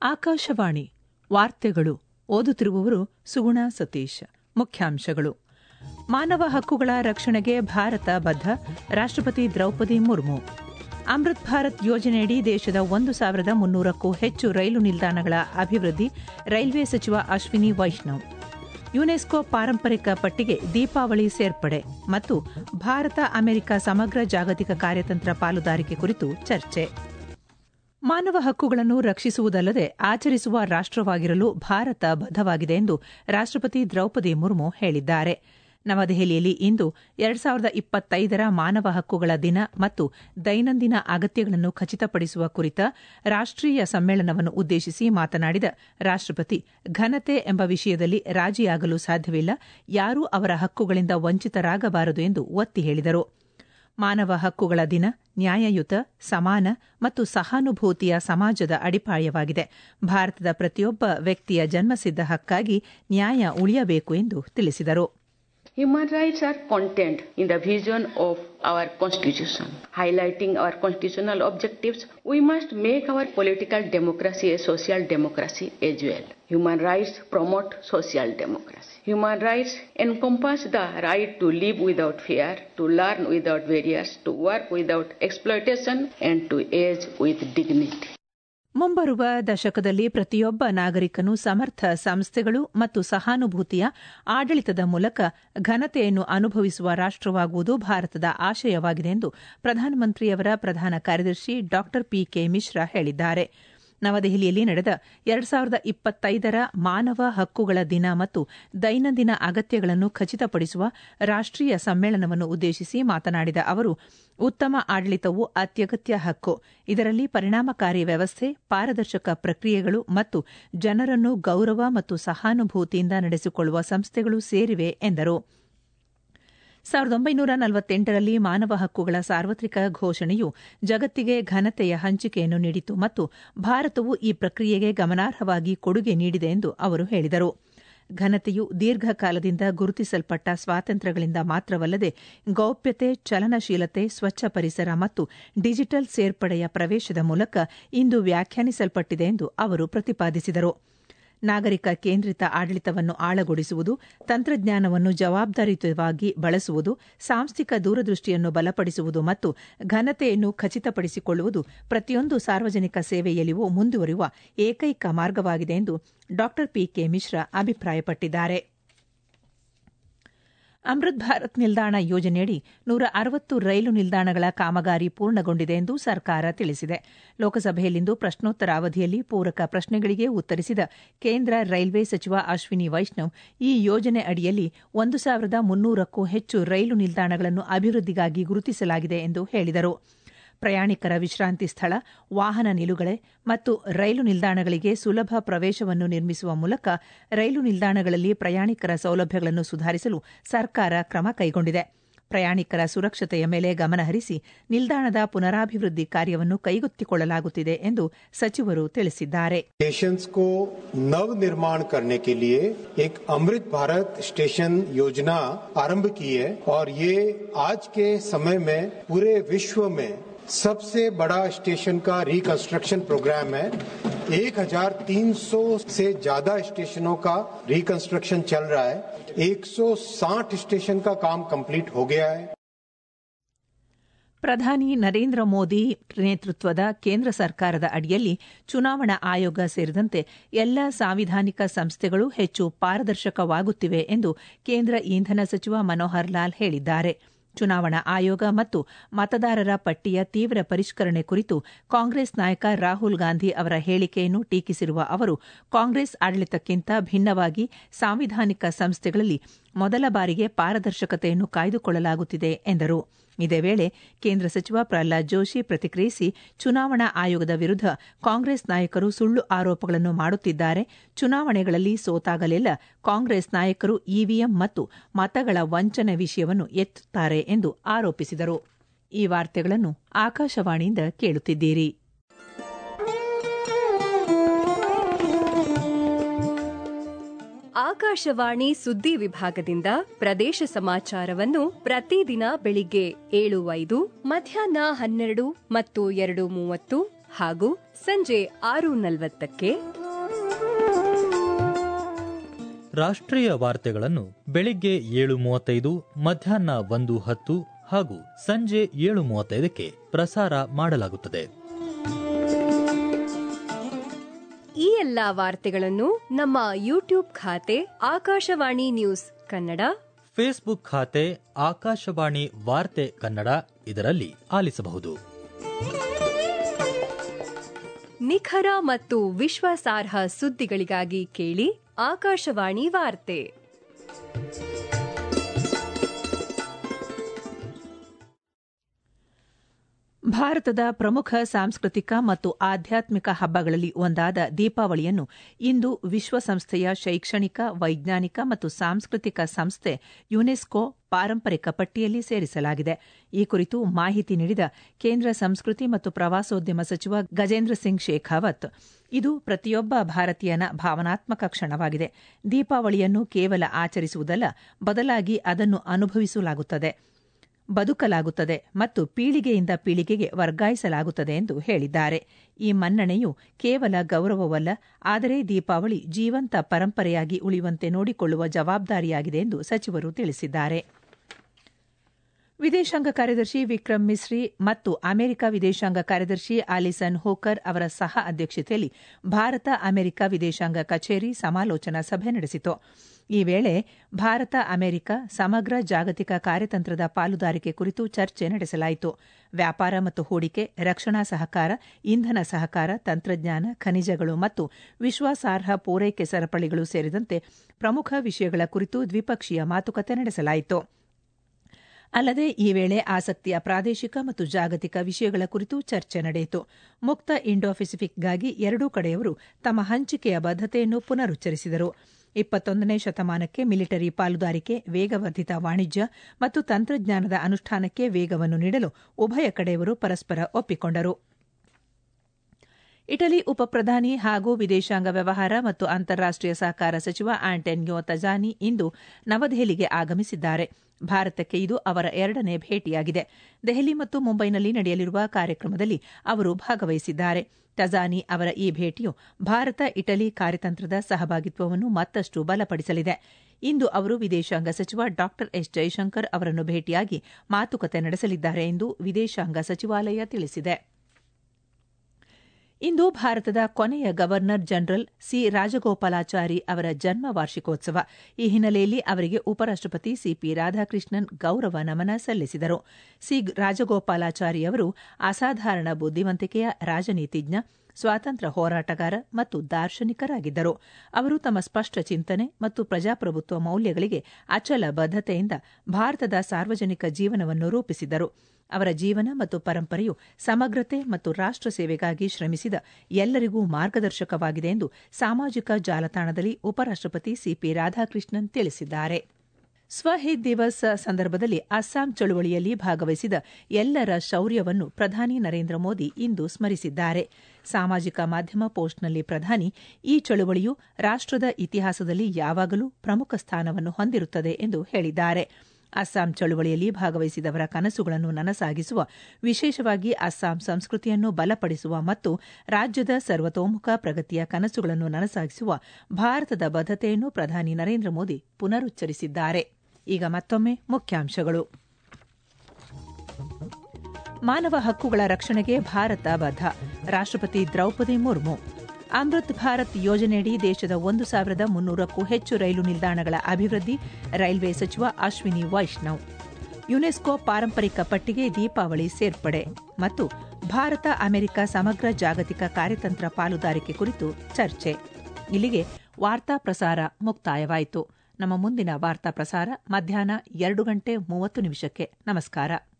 ಆಕಾಶವಾಣಿ ವಾರ್ತೆಗಳು ಓದುತ್ತಿರುವವರು ಸುಗುಣ ಸತೀಶ್. ಮುಖ್ಯಾಂಶಗಳು: ಮಾನವ ಹಕ್ಕುಗಳ ರಕ್ಷಣೆಗೆ ಭಾರತ ಬದ್ಧ, ರಾಷ್ಟ್ರಪತಿ ದ್ರೌಪದಿ ಮುರ್ಮು. ಅಮೃತ್ ಭಾರತ್ ಯೋಜನೆಯಡಿ ದೇಶದ 1,300ಕ್ಕೂ ಹೆಚ್ಚು ರೈಲು ನಿಲ್ದಾಣಗಳ ಅಭಿವೃದ್ಧಿ, ರೈಲ್ವೆ ಸಚಿವ ಅಶ್ವಿನಿ ವೈಷ್ಣವ್. ಯುನೆಸ್ಕೋ ಪಾರಂಪರಿಕ ಪಟ್ಟಿಗೆ ದೀಪಾವಳಿ ಸೇರ್ಪಡೆ ಮತ್ತು ಭಾರತ ಅಮೆರಿಕ ಸಮಗ್ರ ಜಾಗತಿಕ ಕಾರ್ಯತಂತ್ರ ಪಾಲುದಾರಿಕೆ ಕುರಿತು ಚರ್ಚೆ. ಮಾನವ ಹಕ್ಕುಗಳನ್ನು ರಕ್ಷಿಸುವುದಲ್ಲದೆ ಆಚರಿಸುವ ರಾಷ್ಟವಾಗಿರಲು ಭಾರತ ಬದ್ಧವಾಗಿದೆ ಎಂದು ರಾಷ್ಟ್ರಪತಿ ದ್ರೌಪದಿ ಮುರ್ಮು ಹೇಳಿದ್ದಾರೆ. ನವದೆಹಲಿಯಲ್ಲಿ ಇಂದು 2025ರ ಮಾನವ ಹಕ್ಕುಗಳ ದಿನ ಮತ್ತು ದೈನಂದಿನ ಅಗತ್ಯಗಳನ್ನು ಖಚಿತಪಡಿಸುವ ಕುರಿತ ರಾಷ್ಟೀಯ ಸಮ್ಮೇಳನವನ್ನು ಉದ್ದೇಶಿಸಿ ಮಾತನಾಡಿದ ರಾಷ್ಟ್ರಪತಿ, ಘನತೆ ಎಂಬ ವಿಷಯದಲ್ಲಿ ರಾಜಿಯಾಗಲು ಸಾಧ್ಯವಿಲ್ಲ, ಯಾರೂ ಅವರ ಹಕ್ಕುಗಳಿಂದ ವಂಚಿತರಾಗಬಾರದು ಎಂದು ಒತ್ತಿ ಹೇಳಿದರು. ಮಾನವ ಹಕ್ಕುಗಳ ದಿನ ನ್ಯಾಯಯುತ, ಸಮಾನ ಮತ್ತು ಸಹಾನುಭೂತಿಯ ಸಮಾಜದ ಅಡಿಪಾಯವಾಗಿದೆ. ಭಾರತದ ಪ್ರತಿಯೊಬ್ಬ ವ್ಯಕ್ತಿಯ ಜನ್ಮಸಿದ್ಧ ಹಕ್ಕಾಗಿ ನ್ಯಾಯ ಉಳಿಯಬೇಕು ಎಂದು ತಿಳಿಸಿದರು. Human rights are contained in the vision of our Constitution. Highlighting our constitutional objectives, we must make our political democracy a social democracy as well. Human rights promote social democracy. Human rights encompass the right to live without fear, to learn without barriers, to work without exploitation, and to age with dignity. ಮುಂಬರುವ ದಶಕದಲ್ಲಿ ಪ್ರತಿಯೊಬ್ಬ ನಾಗರಿಕನು ಸಮರ್ಥ ಸಂಸ್ಥೆಗಳು ಮತ್ತು ಸಹಾನುಭೂತಿಯ ಆಡಳಿತದ ಮೂಲಕ ಘನತೆಯನ್ನು ಅನುಭವಿಸುವ ರಾಷ್ಟವಾಗುವುದು ಭಾರತದ ಆಶಯವಾಗಿದೆ ಎಂದು ಪ್ರಧಾನಮಂತ್ರಿಯವರ ಪ್ರಧಾನ ಕಾರ್ಯದರ್ಶಿ ಡಾ ಪಿಕೆ ಮಿಶ್ರಾ ಹೇಳಿದ್ದಾರೆ. ನವದೆಹಲಿಯಲ್ಲಿ ನಡೆದ 2025ರ ಮಾನವ ಹಕ್ಕುಗಳ ದಿನ ಮತ್ತು ದೈನಂದಿನ ಅಗತ್ಯಗಳನ್ನು ಖಚಿತಪಡಿಸುವ ರಾಷ್ಟೀಯ ಸಮ್ಮೇಳನವನ್ನು ಉದ್ದೇಶಿಸಿ ಮಾತನಾಡಿದ ಅವರು, ಉತ್ತಮ ಆಡಳಿತವು ಅತ್ಯಗತ್ಯ ಹಕ್ಕು. ಇದರಲ್ಲಿ ಪರಿಣಾಮಕಾರಿ ವ್ಯವಸ್ಥೆ, ಪಾರದರ್ಶಕ ಪ್ರಕ್ರಿಯೆಗಳು ಮತ್ತು ಜನರನ್ನು ಗೌರವ ಮತ್ತು ಸಹಾನುಭೂತಿಯಿಂದ ನಡೆಸಿಕೊಳ್ಳುವ ಸಂಸ್ಥೆಗಳು ಸೇರಿವೆ ಎಂದರು. 1948ರಲ್ಲಿ ಮಾನವ ಹಕ್ಕುಗಳ ಸಾರ್ವತ್ರಿಕ ಘೋಷಣೆಯು ಜಗತ್ತಿಗೆ ಘನತೆಯ ಹಂಚಿಕೆಯನ್ನು ನೀಡಿತು ಮತ್ತು ಭಾರತವು ಈ ಪ್ರಕ್ರಿಯೆಗೆ ಗಮನಾರ್ಹವಾಗಿ ಕೊಡುಗೆ ನೀಡಿದೆ ಎಂದು ಅವರು ಹೇಳಿದರು. ಘನತೆಯು ದೀರ್ಘಕಾಲದಿಂದ ಗುರುತಿಸಲ್ಪಟ್ಟ ಸ್ವಾತಂತ್ರ್ಯಗಳಿಂದ ಮಾತ್ರವಲ್ಲದೆ ಗೌಪ್ಯತೆ, ಚಲನಶೀಲತೆ, ಸ್ವಚ್ಛ ಪರಿಸರ ಮತ್ತು ಡಿಜಿಟಲ್ ಸೇರ್ಪಡೆಯ ಪ್ರವೇಶದ ಮೂಲಕ ಇಂದು ವ್ಯಾಖ್ಯಾನಿಸಲ್ಪಟ್ಟಿದೆ ಎಂದು ಅವರು ಪ್ರತಿಪಾದಿಸಿದರು. ನಾಗರಿಕ ಕೇಂದ್ರಿತ ಆಡಳಿತವನ್ನು ಆಳಗೊಳಿಸುವುದು, ತಂತ್ರಜ್ಞಾನವನ್ನು ಜವಾಬ್ದಾರಿಯುತವಾಗಿ ಬಳಸುವುದು, ಸಾಂಸ್ಥಿಕ ದೂರದೃಷ್ಟಿಯನ್ನು ಬಲಪಡಿಸುವುದು ಮತ್ತು ಘನತೆಯನ್ನು ಖಚಿತಪಡಿಸಿಕೊಳ್ಳುವುದು ಪ್ರತಿಯೊಂದು ಸಾರ್ವಜನಿಕ ಸೇವೆಯಲ್ಲಿಯೂ ಮುಂದುವರಿಯುವ ಏಕೈಕ ಮಾರ್ಗವಾಗಿದೆ ಎಂದು ಡಾ ಪಿಕೆ ಮಿಶ್ರಾ ಅಭಿಪ್ರಾಯಪಟ್ಟಿದ್ದಾರೆ. ಅಮೃತ್ ಭಾರತ್ ನಿಲ್ದಾಣ ಯೋಜನೆಯಡಿ 160 ರೈಲು ನಿಲ್ದಾಣಗಳ ಕಾಮಗಾರಿ ಪೂರ್ಣಗೊಂಡಿದೆ ಎಂದು ಸರ್ಕಾರ ತಿಳಿಸಿದೆ. ಲೋಕಸಭೆಯಲ್ಲಿಂದು ಪ್ರಶ್ನೋತ್ತರ ಅವಧಿಯಲ್ಲಿ ಪೂರಕ ಪ್ರಶ್ನೆಗಳಿಗೆ ಉತ್ತರಿಸಿದ ಕೇಂದ್ರ ರೈಲ್ವೆ ಸಚಿವ ಅಶ್ವಿನಿ ವೈಷ್ಣವ್, ಈ ಯೋಜನೆ ಅಡಿಯಲ್ಲಿ 1,300ಕ್ಕೂ ಹೆಚ್ಚು ರೈಲು ನಿಲ್ದಾಣಗಳನ್ನು ಅಭಿವೃದ್ಧಿಗಾಗಿ ಗುರುತಿಸಲಾಗಿದೆ ಎಂದು ಹೇಳಿದರು. ಪ್ರಯಾಣಿಕರ ವಿಶ್ರಾಂತಿ ಸ್ಥಳ, ವಾಹನ ನಿಲುಗಡೆ ಮತ್ತು ರೈಲು ನಿಲ್ದಾಣಗಳಿಗೆ ಸುಲಭ ಪ್ರವೇಶವನ್ನು ನಿರ್ಮಿಸುವ ಮೂಲಕ ರೈಲು ನಿಲ್ದಾಣಗಳಲ್ಲಿ ಪ್ರಯಾಣಿಕರ ಸೌಲಭ್ಯಗಳನ್ನು ಸುಧಾರಿಸಲು ಸರ್ಕಾರ ಕ್ರಮ ಕೈಗೊಂಡಿದೆ. ಪ್ರಯಾಣಿಕರ ಸುರಕ್ಷತೆಯ ಮೇಲೆ ಗಮನಹರಿಸಿ ನಿಲ್ದಾಣದ ಪುನರಾಭಿವೃದ್ಧಿ ಕಾರ್ಯವನ್ನು ಕೈಗೆತ್ತಿಕೊಳ್ಳಲಾಗುತ್ತಿದೆ ಎಂದು ಸಚಿವರು ತಿಳಿಸಿದ್ದಾರೆ. स्टेशंस को नव निर्माण करने के लिए एक अमृत भारत स्टेशन योजना आरंभ की है और ये आज के समय में पूरे विश्व में सबसे बड़ा स्टेशन का रिकंस्ट्रक्शन प्रोग्राम है. 1,300 से ज्यादा स्टेशनों का रिकंस्ट्रक्शन चल रहा है. 160 स्टेशन का काम कंप्लीट हो गया है. ಪ್ರಧಾನಿ ನರೇಂದ್ರ ಮೋದಿ ನೇತೃತ್ವದ ಕೇಂದ್ರ ಸರ್ಕಾರದ ಅಡಿಯಲ್ಲಿ ಚುನಾವಣಾ ಆಯೋಗ ಸೇರಿದಂತೆ ಎಲ್ಲ ಸಾಂವಿಧಾನಿಕ ಸಂಸ್ಥೆಗಳು ಹೆಚ್ಚು ಪಾರದರ್ಶಕವಾಗುತ್ತಿವೆ ಎಂದು ಕೇಂದ್ರ ಇಂಧನ ಸಚಿವ ಮನೋಹರ್ ಲಾಲ್ ಹೇಳಿದ್ದಾರೆ. ಚುನಾವಣಾ ಆಯೋಗ ಮತ್ತು ಮತದಾರರ ಪಟ್ಟಿಯ ತೀವ್ರ ಪರಿಷ್ಕರಣೆ ಕುರಿತು ಕಾಂಗ್ರೆಸ್ ನಾಯಕ ರಾಹುಲ್ ಗಾಂಧಿ ಅವರ ಹೇಳಿಕೆಯನ್ನು ಟೀಕಿಸಿರುವ ಅವರು, ಕಾಂಗ್ರೆಸ್ ಆಡಳಿತಕ್ಕಿಂತ ಭಿನ್ನವಾಗಿ ಸಾಂವಿಧಾನಿಕ ಸಂಸ್ಥೆಗಳಲ್ಲಿ ಮೊದಲ ಬಾರಿಗೆ ಪಾರದರ್ಶಕತೆಯನ್ನು ಕಾಯ್ದುಕೊಳ್ಳಲಾಗುತ್ತಿದೆ ಎಂದರು. ಇದೇ ವೇಳೆ ಕೇಂದ್ರ ಸಚಿವ ಪ್ರಹ್ಲಾದ್ ಜೋಶಿ ಪ್ರತಿಕ್ರಿಯಿಸಿ, ಚುನಾವಣಾ ಆಯೋಗದ ವಿರುದ್ಧ ಕಾಂಗ್ರೆಸ್ ನಾಯಕರು ಸುಳ್ಳು ಆರೋಪಗಳನ್ನು ಮಾಡುತ್ತಿದ್ದಾರೆ. ಚುನಾವಣೆಗಳಲ್ಲಿ ಸೋತಾಗಲೆಲ್ಲ ಕಾಂಗ್ರೆಸ್ ನಾಯಕರು ಇವಿಎಂ ಮತ್ತು ಮತಗಳ ವಂಚನೆ ವಿಷಯವನ್ನು ಎತ್ತುತ್ತಾರೆ ಎಂದು ಆರೋಪಿಸಿದರು. ಈ ವಾರ್ತೆಗಳನ್ನು ಆಕಾಶವಾಣಿಯಿಂದ ಕೇಳುತ್ತಿದ್ದೀರಿ. ಆಕಾಶವಾಣಿ ಸುದ್ದಿ ವಿಭಾಗದಿಂದ ಪ್ರದೇಶ ಸಮಾಚಾರವನ್ನು ಪ್ರತಿದಿನ ಬೆಳಿಗ್ಗೆ 7:05, ಮಧ್ಯಾಹ್ನ 12 ಮತ್ತು 2:30 ಹಾಗೂ ಸಂಜೆ 6:40ಕ್ಕೆ ರಾಷ್ಟ್ರೀಯ ವಾರ್ತೆಗಳನ್ನು ಬೆಳಿಗ್ಗೆ 7:35, ಮಧ್ಯಾಹ್ನ 1:10 ಹಾಗೂ ಸಂಜೆ 7:35ಕ್ಕೆ ಪ್ರಸಾರ ಮಾಡಲಾಗುತ್ತದೆ. ಈ ಎಲ್ಲಾ ವಾರ್ತೆಗಳನ್ನು ನಮ್ಮ ಯೂಟ್ಯೂಬ್ ಖಾತೆ ಆಕಾಶವಾಣಿ ನ್ಯೂಸ್ ಕನ್ನಡ, ಫೇಸ್ಬುಕ್ ಖಾತೆ ಆಕಾಶವಾಣಿ ವಾರ್ತೆ ಕನ್ನಡ ಇದರಲ್ಲಿ ಆಲಿಸಬಹುದು. ನಿಖರ ಮತ್ತು ವಿಶ್ವಾಸಾರ್ಹ ಸುದ್ದಿಗಳಿಗಾಗಿ ಕೇಳಿ ಆಕಾಶವಾಣಿ ವಾರ್ತೆ. ಭಾರತದ ಪ್ರಮುಖ ಸಾಂಸ್ಕೃತಿಕ ಮತ್ತು ಆಧ್ಯಾತ್ಮಿಕ ಹಬ್ಬಗಳಲ್ಲಿ ಒಂದಾದ ದೀಪಾವಳಿಯನ್ನು ಇಂದು ವಿಶ್ವಸಂಸ್ಥೆಯ ಶೈಕ್ಷಣಿಕ, ವೈಜ್ಞಾನಿಕ ಮತ್ತು ಸಾಂಸ್ಕೃತಿಕ ಸಂಸ್ಥೆ ಯುನೆಸ್ಕೋ ಪಾರಂಪರಿಕ ಪಟ್ಟಿಯಲ್ಲಿ ಸೇರಿಸಲಾಗಿದೆ. ಈ ಕುರಿತು ಮಾಹಿತಿ ನೀಡಿದ ಕೇಂದ್ರ ಸಂಸ್ಕೃತಿ ಮತ್ತು ಪ್ರವಾಸೋದ್ಯಮ ಸಚಿವ ಗಜೇಂದ್ರ ಸಿಂಗ್ ಶೇಖಾವತ್, ಇದು ಪ್ರತಿಯೊಬ್ಬ ಭಾರತೀಯನ ಭಾವನಾತ್ಮಕ ಕ್ಷಣವಾಗಿದೆ. ದೀಪಾವಳಿಯನ್ನು ಕೇವಲ ಆಚರಿಸುವುದಲ್ಲ, ಬದಲಾಗಿ ಅದನ್ನು ಅನುಭವಿಸಲಾಗುತ್ತದೆ, ಬದುಕಲಾಗುತ್ತದೆ ಮತ್ತು ಪೀಳಿಗೆಯಿಂದ ಪೀಳಿಗೆಗೆ ವರ್ಗಾಯಿಸಲಾಗುತ್ತದೆ ಎಂದು ಹೇಳಿದ್ದಾರೆ. ಈ ಮನ್ನಣೆಯು ಕೇವಲ ಗೌರವವಲ್ಲ, ಆದರೆ ದೀಪಾವಳಿ ಜೀವಂತ ಪರಂಪರೆಯಾಗಿ ಉಳಿಯುವಂತೆ ನೋಡಿಕೊಳ್ಳುವ ಜವಾಬ್ದಾರಿಯಾಗಿದೆ ಎಂದು ಸಚಿವರು ತಿಳಿಸಿದ್ದಾರೆ. ವಿದೇಶಾಂಗ ಕಾರ್ಯದರ್ಶಿ ವಿಕ್ರಮ್ ಮಿಸ್ರಿ ಮತ್ತು ಅಮೆರಿಕ ವಿದೇಶಾಂಗ ಕಾರ್ಯದರ್ಶಿ ಆಲಿಸನ್ ಹೋಕರ್ ಅವರ ಸಹ ಅಧ್ಯಕ್ಷತೆಯಲ್ಲಿ ಭಾರತ ಅಮೆರಿಕ ವಿದೇಶಾಂಗ ಕಚೇರಿ ಸಮಾಲೋಚನಾ ಸಭೆ ನಡೆಸಿತು. ಈ ವೇಳೆ ಭಾರತ ಅಮೆರಿಕ ಸಮಗ್ರ ಜಾಗತಿಕ ಕಾರ್ಯತಂತ್ರದ ಪಾಲುದಾರಿಕೆ ಕುರಿತು ಚರ್ಚೆ ನಡೆಸಲಾಯಿತು. ವ್ಯಾಪಾರ ಮತ್ತು ಹೂಡಿಕೆ, ರಕ್ಷಣಾ ಸಹಕಾರ, ಇಂಧನ ಸಹಕಾರ, ತಂತ್ರಜ್ಞಾನ, ಖನಿಜಗಳು ಮತ್ತು ವಿಶ್ವಾಸಾರ್ಹ ಪೂರೈಕೆ ಸರಪಳಿಗಳು ಸೇರಿದಂತೆ ಪ್ರಮುಖ ವಿಷಯಗಳ ಕುರಿತು ದ್ವಿಪಕ್ಷೀಯ ಮಾತುಕತೆ ನಡೆಸಲಾಯಿತು. ಅಲ್ಲದೆ ಈ ವೇಳೆ ಆಸಕ್ತಿಯ ಪ್ರಾದೇಶಿಕ ಮತ್ತು ಜಾಗತಿಕ ವಿಷಯಗಳ ಕುರಿತು ಚರ್ಚೆ ನಡೆಯಿತು. ಮುಕ್ತ ಇಂಡೋ ಪೆಸಿಫಿಕ್ಗಾಗಿ ಎರಡೂ ಕಡೆಯವರು ತಮ್ಮ ಹಂಚಿಕೆಯ ಬದ್ಧತೆಯನ್ನು ಪುನರುಚ್ಚರಿಸಿದರು. 21ನೇ ಶತಮಾನಕ್ಕೆ ಮಿಲಿಟರಿ ಪಾಲುದಾರಿಕೆ, ವೇಗವರ್ಧಿತ ವಾಣಿಜ್ಯ ಮತ್ತು ತಂತ್ರಜ್ಞಾನದ ಅನುಷ್ಠಾನಕ್ಕೆ ವೇಗವನ್ನು ನೀಡಲು ಉಭಯ ಕಡೆಯವರು ಪರಸ್ಪರ ಒಪ್ಪಿಕೊಂಡರು. ಇಟಲಿ ಉಪಪ್ರಧಾನಿ ಹಾಗೂ ವಿದೇಶಾಂಗ ವ್ಯವಹಾರ ಮತ್ತು ಅಂತಾರಾಷ್ಟೀಯ ಸಹಕಾರ ಸಚಿವ ಆಂಟೋನಿಯೋ ತಜಾನಿ ಇಂದು ನವದೆಹಲಿಗೆ ಆಗಮಿಸಿದ್ದಾರೆ. ಭಾರತಕ್ಕೆ ಇದು ಅವರ 2ನೇ ಭೇಟಿಯಾಗಿದೆ. ದೆಹಲಿ ಮತ್ತು ಮುಂಬೈನಲ್ಲಿ ನಡೆಯಲಿರುವ ಕಾರ್ಯಕ್ರಮದಲ್ಲಿ ಅವರು ಭಾಗವಹಿಸಿದ್ದಾರೆ. ತಜಾನಿ ಅವರ ಈ ಭೇಟಿಯು ಭಾರತ ಇಟಲಿ ಕಾರ್ಯತಂತ್ರದ ಸಹಭಾಗಿತ್ವವನ್ನು ಮತ್ತಷ್ಟು ಬಲಪಡಿಸಲಿದೆ. ಇಂದು ಅವರು ವಿದೇಶಾಂಗ ಸಚಿವ ಡಾ ಎಸ್ ಜೈಶಂಕರ್ ಅವರನ್ನು ಭೇಟಿಯಾಗಿ ಮಾತುಕತೆ ನಡೆಸಲಿದ್ದಾರೆ ಎಂದು ವಿದೇಶಾಂಗ ಸಚಿವಾಲಯ ತಿಳಿಸಿದೆ. ಇಂದು ಭಾರತದ ಕೊನೆಯ ಗವರ್ನರ್ ಜನರಲ್ ಸಿ ರಾಜಗೋಪಾಲಾಚಾರಿ ಅವರ ಜನ್ಮ ವಾರ್ಷಿಕೋತ್ಸವ. ಈ ಹಿನ್ನೆಲೆಯಲ್ಲಿ ಅವರಿಗೆ ಉಪರಾಷ್ಟಪತಿ ಸಿಪಿ ರಾಧಾಕೃಷ್ಣನ್ ಗೌರವ ನಮನ ಸಲ್ಲಿಸಿದರು. ಸಿ ರಾಜಗೋಪಾಲಾಚಾರಿ ಅವರು ಅಸಾಧಾರಣ ಬುದ್ದಿವಂತಿಕೆಯ ರಾಜನೀತಿಜ್ಞ, ಸ್ವಾತಂತ್ರ್ಯ ಹೋರಾಟಗಾರ ಮತ್ತು ದಾರ್ಶನಿಕರಾಗಿದ್ದರು. ಅವರು ತಮ್ಮ ಸ್ಪಷ್ಟ ಚಿಂತನೆ ಮತ್ತು ಪ್ರಜಾಪ್ರಭುತ್ವ ಮೌಲ್ಯಗಳಿಗೆ ಅಚಲ ಬದ್ಧತೆಯಿಂದ ಭಾರತದ ಸಾರ್ವಜನಿಕ ಜೀವನವನ್ನು ರೂಪಿಸಿದರು. ಅವರ ಜೀವನ ಮತ್ತು ಪರಂಪರೆಯು ಸಮಗ್ರತೆ ಮತ್ತು ರಾಷ್ಟ್ರ ಸೇವೆಗಾಗಿ ಶ್ರಮಿಸಿದ ಎಲ್ಲರಿಗೂ ಮಾರ್ಗದರ್ಶಕವಾಗಿದೆ ಎಂದು ಸಾಮಾಜಿಕ ಜಾಲತಾಣದಲ್ಲಿ ಉಪರಾಷ್ಟಪತಿ ಸಿಪಿ ರಾಧಾಕೃಷ್ಣನ್ ತಿಳಿಸಿದ್ದಾರೆ. ಸ್ವಹಿತ್ ದಿವಸ್ ಸಂದರ್ಭದಲ್ಲಿ ಅಸ್ಸಾಂ ಚಳುವಳಿಯಲ್ಲಿ ಭಾಗವಹಿಸಿದ ಎಲ್ಲರ ಶೌರ್ಯವನ್ನು ಪ್ರಧಾನಿ ನರೇಂದ್ರ ಮೋದಿ ಇಂದು ಸ್ಮರಿಸಿದ್ದಾರೆ. ಸಾಮಾಜಿಕ ಮಾಧ್ಯಮ ಪೋಸ್ಟ್ನಲ್ಲಿ ಪ್ರಧಾನಿ, ಈ ಚಳುವಳಿಯು ರಾಷ್ಟ್ರದ ಇತಿಹಾಸದಲ್ಲಿ ಯಾವಾಗಲೂ ಪ್ರಮುಖ ಸ್ಥಾನವನ್ನು ಹೊಂದಿರುತ್ತದೆ ಎಂದು ಹೇಳಿದ್ದಾರೆ. ಅಸ್ಸಾಂ ಚಳುವಳಿಯಲ್ಲಿ ಭಾಗವಹಿಸಿದವರ ಕನಸುಗಳನ್ನು ನನಸಾಗಿಸುವ, ವಿಶೇಷವಾಗಿ ಅಸ್ಸಾಂ ಸಂಸ್ಕೃತಿಯನ್ನು ಬಲಪಡಿಸುವ ಮತ್ತು ರಾಜ್ಯದ ಸರ್ವತೋಮುಖ ಪ್ರಗತಿಯ ಕನಸುಗಳನ್ನು ನನಸಾಗಿಸುವ ಭಾರತದ ಬದ್ಧತೆಯನ್ನು ಪ್ರಧಾನಿ ನರೇಂದ್ರ ಮೋದಿ ಪುನರುಚ್ಚರಿಸಿದ್ದಾರೆ. ಈಗ ಮತ್ತೊಮ್ಮೆ ಮುಖ್ಯಾಂಶಗಳು. ಮಾನವ ಹಕ್ಕುಗಳ ರಕ್ಷಣೆಗೆ ಭಾರತ ಬದ್ಧ, ರಾಷ್ಟ್ರಪತಿ ದ್ರೌಪದಿ ಮುರ್ಮು. ಅಮೃತ್ ಭಾರತ್ ಯೋಜನೆಯಡಿ ದೇಶದ 1,300ಕ್ಕೂ ಹೆಚ್ಚು ರೈಲು ನಿಲ್ದಾಣಗಳ ಅಭಿವೃದ್ಧಿ, ರೈಲ್ವೆ ಸಚಿವ ಅಶ್ವಿನಿ ವೈಷ್ಣವ್. ಯುನೆಸ್ಕೋ ಪಾರಂಪರಿಕ ಪಟ್ಟಿಗೆ ದೀಪಾವಳಿ ಸೇರ್ಪಡೆ ಮತ್ತು ಭಾರತ ಅಮೆರಿಕ ಸಮಗ್ರ ಜಾಗತಿಕ ಕಾರ್ಯತಂತ್ರ ಪಾಲುದಾರಿಕೆ ಕುರಿತು ಚರ್ಚೆ. ಇಲ್ಲಿಗೆ ವಾರ್ತಾ ಪ್ರಸಾರ ಮುಕ್ತಾಯವಾಯಿತು. ನಮ್ಮ ಮುಂದಿನ ವಾರ್ತಾ ಪ್ರಸಾರ ಮಧ್ಯಾಹ್ನ 2:30 ನಮಸ್ಕಾರ.